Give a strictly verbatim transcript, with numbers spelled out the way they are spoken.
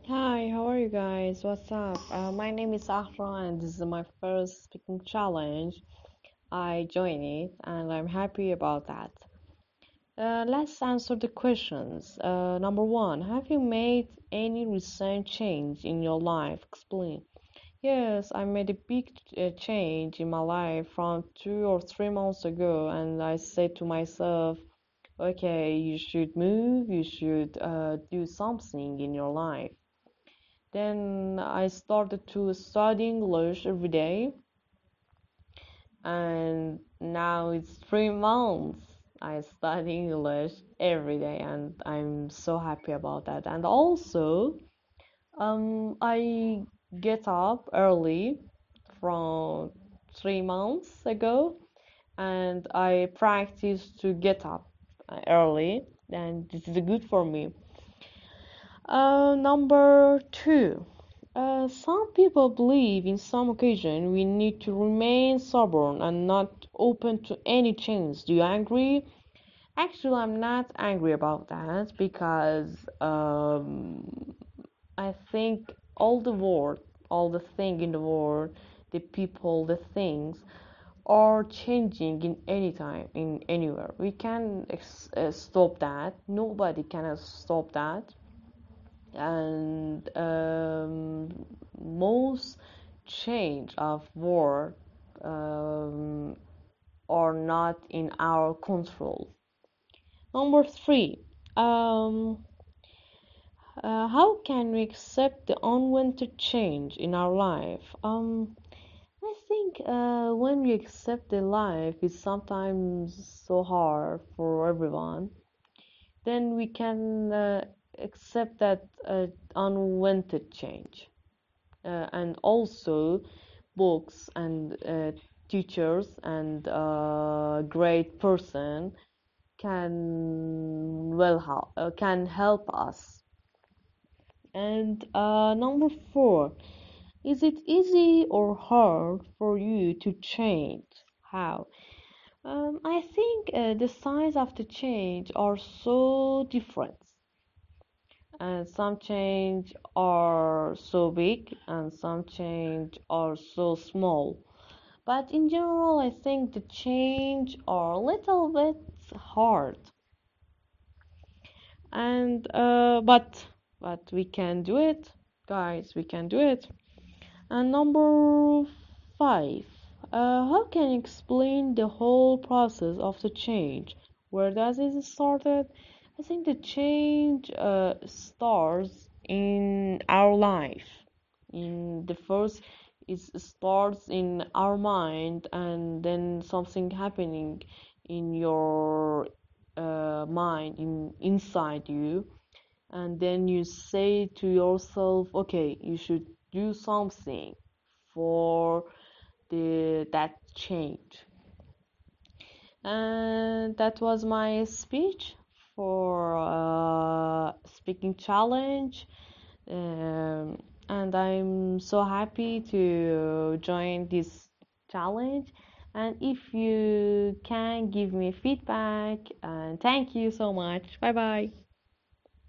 Hi, how are you guys? What's up? Uh, my name is Afra, and this is my first speaking challenge. I joined it, and I'm happy about that. Uh, let's answer the questions. Uh, number one, have you made any recent change in your life? Explain. Yes, I made a big uh, change in my life from two or three months ago, and I said to myself, okay, you should move, you should uh, do something in your life. Then I started to study English every day, and now it's three months. I study English every day, and I'm so happy about that. And also, um, I get up early from three months ago, and I practice to get up uh, early, and this is good for me. Uh, number two, uh, some people believe in some occasion we need to remain stubborn and not open to any change. Do you agree? Actually, I'm not angry about that because um, I think all the world, all the thing in the world, the people, the things are changing in any time, in anywhere. We can ex- uh, stop that. Nobody can stop that, and um, most change of war um, are not in our control. Number three, um, uh, how can we accept the unwanted change in our life? Um, I think uh, when we accept the life is sometimes so hard for everyone, then we can uh, accept that uh, unwanted change. Uh, and also books and uh, teachers and uh, great person can well help uh, can help us. And uh, number four, is it easy or hard for you to change? How? um, I think uh, the signs of the change are so different, and some change are so big and some change are so small. But in general, I think the change are a little bit hard, and uh, but but we can do it, guys. We can do it. And number five, uh, how can you explain the whole process of the change? Where does it started? I think the change uh, starts in our life. In the first, it starts in our mind, and then something happening in your uh, mind, in inside you, and then you say to yourself, okay, you should do something for the that change. And that was my speech for uh, speaking challenge. Um, and I'm so happy to join this challenge. And if you can give me feedback, and thank you so much. Bye bye.